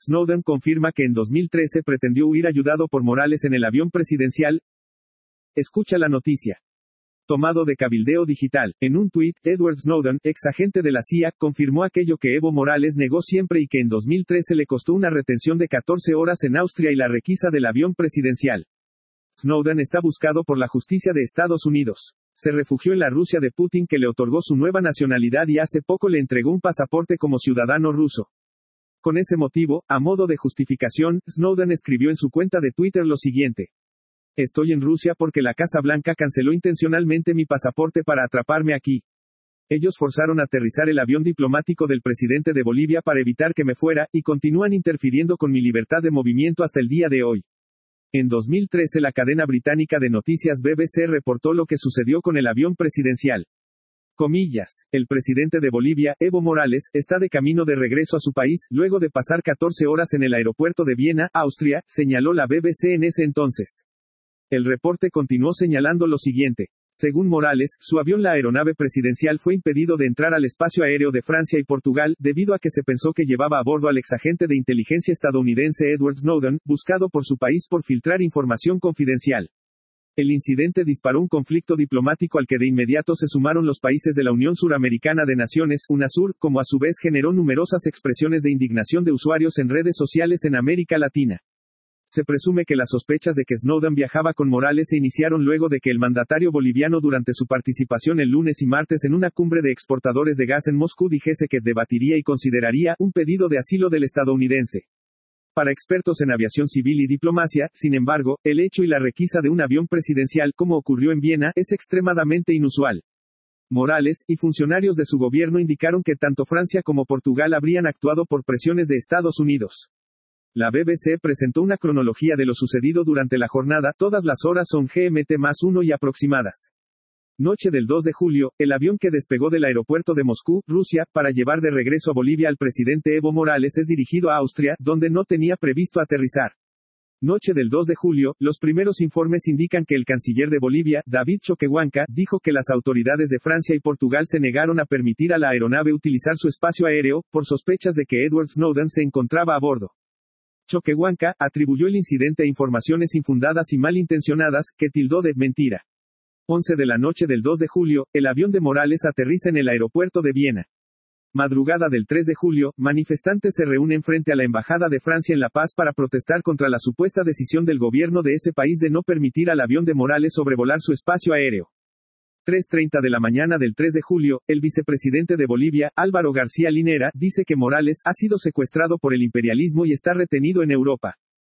Snowden confirma que en 2013 pretendió huir ayudado por Morales en el avión presidencial. Escucha la noticia. Tomado de Cabildeo Digital. En un tuit, Edward Snowden, ex agente de la CIA, confirmó aquello que Evo Morales negó siempre y que en 2013 le costó una retención de 14 horas en Austria y la requisa del avión presidencial. Snowden está buscado por la justicia de Estados Unidos. Se refugió en la Rusia de Putin, que le otorgó su nueva nacionalidad y hace poco le entregó un pasaporte como ciudadano ruso. Con ese motivo, a modo de justificación, Snowden escribió en su cuenta de Twitter lo siguiente. Estoy en Rusia porque la Casa Blanca canceló intencionalmente mi pasaporte para atraparme aquí. Ellos forzaron a aterrizar el avión diplomático del presidente de Bolivia para evitar que me fuera, y continúan interfiriendo con mi libertad de movimiento hasta el día de hoy. En 2013 la cadena británica de noticias BBC reportó lo que sucedió con el avión presidencial. Comillas, el presidente de Bolivia, Evo Morales, está de camino de regreso a su país, luego de pasar 14 horas en el aeropuerto de Viena, Austria, señaló la BBC en ese entonces. El reporte continuó señalando lo siguiente. Según Morales, su avión, la aeronave presidencial, fue impedido de entrar al espacio aéreo de Francia y Portugal, debido a que se pensó que llevaba a bordo al exagente de inteligencia estadounidense Edward Snowden, buscado por su país por filtrar información confidencial. El incidente disparó un conflicto diplomático al que de inmediato se sumaron los países de la Unión Suramericana de Naciones, UNASUR, como a su vez generó numerosas expresiones de indignación de usuarios en redes sociales en América Latina. Se presume que las sospechas de que Snowden viajaba con Morales se iniciaron luego de que el mandatario boliviano, durante su participación el lunes y martes en una cumbre de exportadores de gas en Moscú, dijese que debatiría y consideraría un pedido de asilo del estadounidense. Para expertos en aviación civil y diplomacia, sin embargo, el hecho y la requisa de un avión presidencial, como ocurrió en Viena, es extremadamente inusual. Morales y funcionarios de su gobierno indicaron que tanto Francia como Portugal habrían actuado por presiones de Estados Unidos. La BBC presentó una cronología de lo sucedido durante la jornada, todas las horas son GMT+1 y aproximadas. Noche del 2 de julio, el avión que despegó del aeropuerto de Moscú, Rusia, para llevar de regreso a Bolivia al presidente Evo Morales es dirigido a Austria, donde no tenía previsto aterrizar. Noche del 2 de julio, los primeros informes indican que el canciller de Bolivia, David Choquehuanca, dijo que las autoridades de Francia y Portugal se negaron a permitir a la aeronave utilizar su espacio aéreo, por sospechas de que Edward Snowden se encontraba a bordo. Choquehuanca atribuyó el incidente a informaciones infundadas y malintencionadas, que tildó de mentira. 11 de la noche del 2 de julio, el avión de Morales aterriza en el aeropuerto de Viena. Madrugada del 3 de julio, manifestantes se reúnen frente a la Embajada de Francia en La Paz para protestar contra la supuesta decisión del gobierno de ese país de no permitir al avión de Morales sobrevolar su espacio aéreo. 3:30 de la mañana del 3 de julio, el vicepresidente de Bolivia, Álvaro García Linera, dice que Morales ha sido secuestrado por el imperialismo y está retenido en Europa.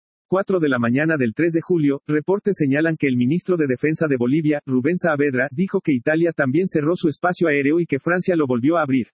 4 de la mañana del 3 de julio, reportes señalan que el ministro de Defensa de Bolivia, Rubén Saavedra, dijo que Italia también cerró su espacio aéreo y que Francia lo volvió a abrir.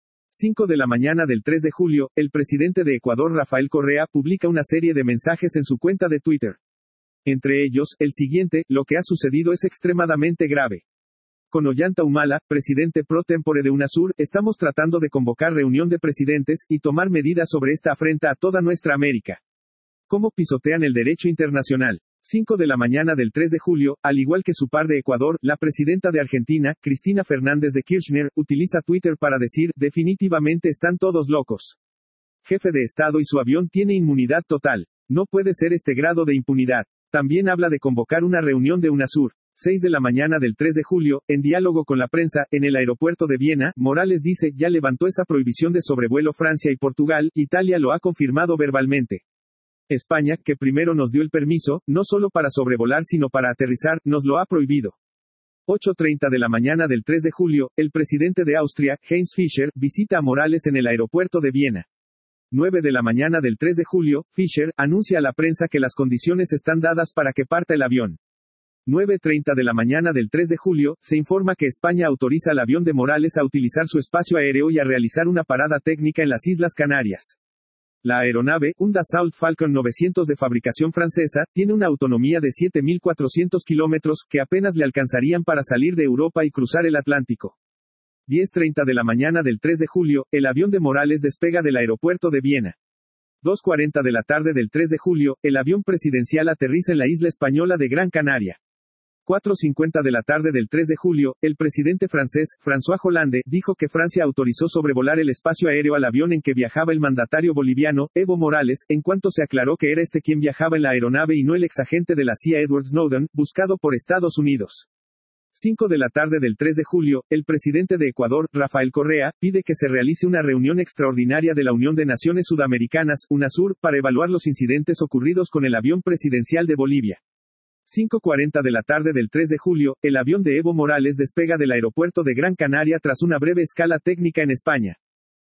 5 de la mañana del 3 de julio, el presidente de Ecuador, Rafael Correa, publica una serie de mensajes en su cuenta de Twitter. Entre ellos, el siguiente: lo que ha sucedido es extremadamente grave. Con Ollanta Humala, presidente pro tempore de UNASUR, estamos tratando de convocar reunión de presidentes, y tomar medidas sobre esta afrenta a toda nuestra América. ¿Cómo pisotean el derecho internacional? 5 de la mañana del 3 de julio, al igual que su par de Ecuador, la presidenta de Argentina, Cristina Fernández de Kirchner, utiliza Twitter para decir, definitivamente están todos locos. Jefe de Estado y su avión tiene inmunidad total. No puede ser este grado de impunidad. También habla de convocar una reunión de UNASUR. 6 de la mañana del 3 de julio, en diálogo con la prensa, en el aeropuerto de Viena, Morales dice, ya levantó esa prohibición de sobrevuelo Francia y Portugal, Italia lo ha confirmado verbalmente. España, que primero nos dio el permiso, no solo para sobrevolar sino para aterrizar, nos lo ha prohibido. 8:30 de la mañana del 3 de julio, el presidente de Austria, Heinz Fischer, visita a Morales en el aeropuerto de Viena. 9 de la mañana del 3 de julio, Fischer anuncia a la prensa que las condiciones están dadas para que parta el avión. 9:30 de la mañana del 3 de julio, se informa que España autoriza al avión de Morales a utilizar su espacio aéreo y a realizar una parada técnica en las Islas Canarias. La aeronave, un Dassault Falcon 900 de fabricación francesa, tiene una autonomía de 7.400 kilómetros, que apenas le alcanzarían para salir de Europa y cruzar el Atlántico. 10:30 de la mañana del 3 de julio, el avión de Morales despega del aeropuerto de Viena. 2:40 de la tarde del 3 de julio, el avión presidencial aterriza en la isla española de Gran Canaria. 4:50 de la tarde del 3 de julio, el presidente francés, François Hollande, dijo que Francia autorizó sobrevolar el espacio aéreo al avión en que viajaba el mandatario boliviano, Evo Morales, en cuanto se aclaró que era este quien viajaba en la aeronave y no el exagente de la CIA Edward Snowden, buscado por Estados Unidos. 5 de la tarde del 3 de julio, el presidente de Ecuador, Rafael Correa, pide que se realice una reunión extraordinaria de la Unión de Naciones Sudamericanas, UNASUR, para evaluar los incidentes ocurridos con el avión presidencial de Bolivia. 5:40 de la tarde del 3 de julio, el avión de Evo Morales despega del aeropuerto de Gran Canaria tras una breve escala técnica en España.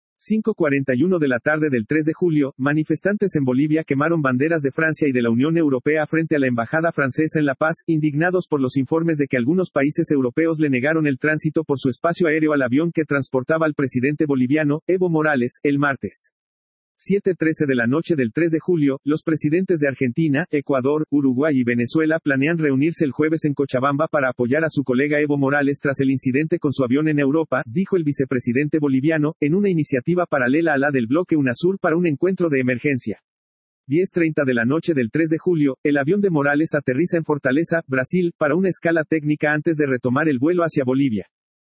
5:41 de la tarde del 3 de julio, manifestantes en Bolivia quemaron banderas de Francia y de la Unión Europea frente a la embajada francesa en La Paz, indignados por los informes de que algunos países europeos le negaron el tránsito por su espacio aéreo al avión que transportaba al presidente boliviano, Evo Morales, el martes. 7:13 de la noche del 3 de julio, los presidentes de Argentina, Ecuador, Uruguay y Venezuela planean reunirse el jueves en Cochabamba para apoyar a su colega Evo Morales tras el incidente con su avión en Europa, dijo el vicepresidente boliviano, en una iniciativa paralela a la del bloque UNASUR para un encuentro de emergencia. 10:30 de la noche del 3 de julio, el avión de Morales aterriza en Fortaleza, Brasil, para una escala técnica antes de retomar el vuelo hacia Bolivia.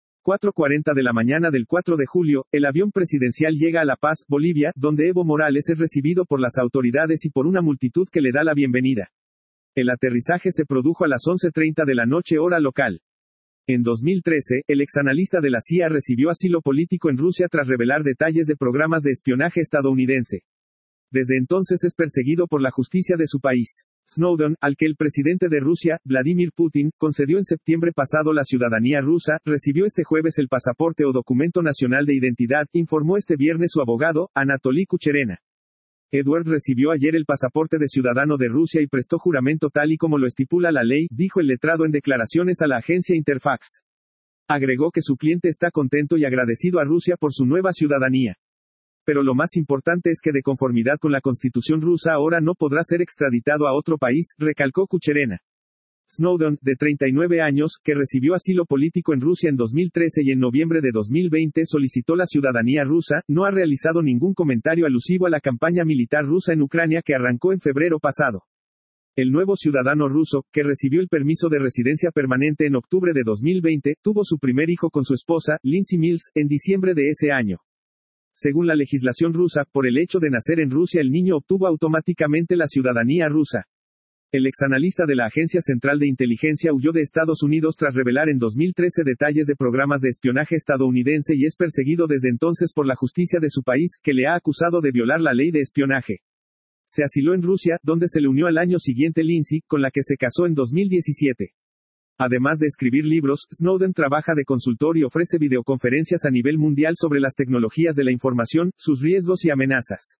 4:40 de la mañana del 4 de julio, el avión presidencial llega a La Paz, Bolivia, donde Evo Morales es recibido por las autoridades y por una multitud que le da la bienvenida. El aterrizaje se produjo a las 11:30 de la noche hora local. En 2013, el exanalista de la CIA recibió asilo político en Rusia tras revelar detalles de programas de espionaje estadounidense. Desde entonces es perseguido por la justicia de su país. Snowden, al que el presidente de Rusia, Vladimir Putin, concedió en septiembre pasado la ciudadanía rusa, recibió este jueves el pasaporte o documento nacional de identidad, informó este viernes su abogado, Anatoly Kucherena. Edward recibió ayer el pasaporte de ciudadano de Rusia y prestó juramento tal y como lo estipula la ley, dijo el letrado en declaraciones a la agencia Interfax. Agregó que su cliente está contento y agradecido a Rusia por su nueva ciudadanía. Pero lo más importante es que de conformidad con la constitución rusa ahora no podrá ser extraditado a otro país, recalcó Kucherena. Snowden, de 39 años, que recibió asilo político en Rusia en 2013 y en noviembre de 2020 solicitó la ciudadanía rusa, no ha realizado ningún comentario alusivo a la campaña militar rusa en Ucrania que arrancó en febrero pasado. El nuevo ciudadano ruso, que recibió el permiso de residencia permanente en octubre de 2020, tuvo su primer hijo con su esposa, Lindsay Mills, en diciembre de ese año. Según la legislación rusa, por el hecho de nacer en Rusia el niño obtuvo automáticamente la ciudadanía rusa. El exanalista de la Agencia Central de Inteligencia huyó de Estados Unidos tras revelar en 2013 detalles de programas de espionaje estadounidense y es perseguido desde entonces por la justicia de su país, que le ha acusado de violar la ley de espionaje. Se asiló en Rusia, donde se le unió al año siguiente Lindsay, con la que se casó en 2017. Además de escribir libros, Snowden trabaja de consultor y ofrece videoconferencias a nivel mundial sobre las tecnologías de la información, sus riesgos y amenazas.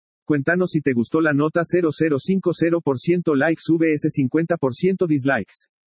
Cuéntanos si te gustó la nota. 0050% likes vs 50% dislikes.